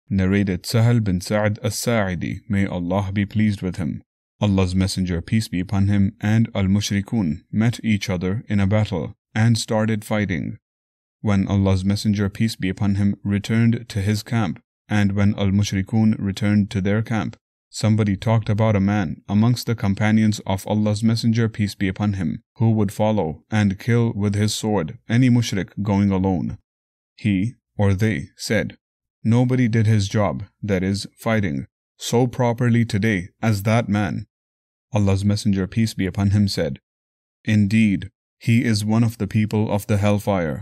Narrated Sahal bin Sa'd as-Sa'idi, may Allah be pleased with him. Allah's Messenger, peace be upon him, and al-Mushrikun met each other in a battle and started fighting. When Allah's Messenger, peace be upon him, returned to his camp, and when al-Mushrikun returned to their camp, somebody talked about a man amongst the companions of Allah's Messenger, peace be upon him, who would follow and kill with his sword any mushrik going alone. He, or they, said, "Nobody did his job, that is, fighting, so properly today as that man." Allah's Messenger, peace be upon him, said, "Indeed, he is one of the people of the hellfire."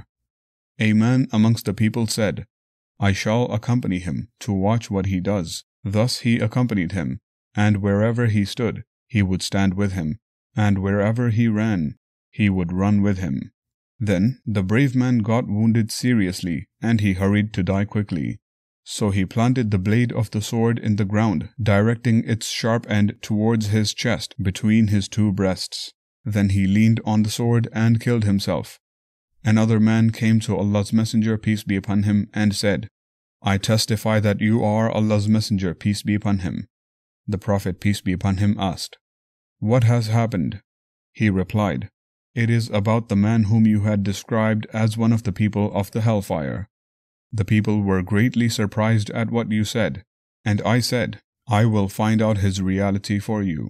A man amongst the people said, "I shall accompany him to watch what he does." Thus he accompanied him, and wherever he stood, he would stand with him, and wherever he ran, he would run with him. Then the brave man got wounded seriously, and he hurried to die quickly. So he planted the blade of the sword in the ground, directing its sharp end towards his chest between his two breasts. Then he leaned on the sword and killed himself. Another man came to Allah's Messenger, peace be upon him, and said, "I testify that you are Allah's Messenger, peace be upon him." The Prophet, peace be upon him, asked, "What has happened?" He replied, "It is about the man whom you had described as one of the people of the hellfire. The people were greatly surprised at what you said, and I said, I will find out his reality for you.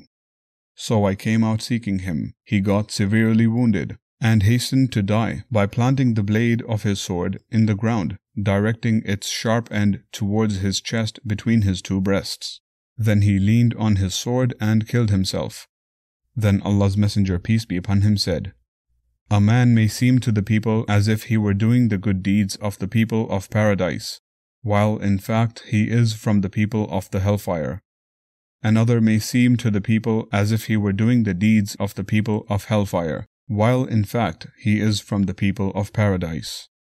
So I came out seeking him. He got severely wounded, and hastened to die by planting the blade of his sword in the ground, directing its sharp end towards his chest between his two breasts. Then he leaned on his sword and killed himself." Then Allah's Messenger, peace be upon him, said, "A man may seem to the people as if he were doing the good deeds of the people of paradise, while in fact he is from the people of the hellfire. Another may seem to the people as if he were doing the deeds of the people of hellfire, while in fact he is from the people of paradise."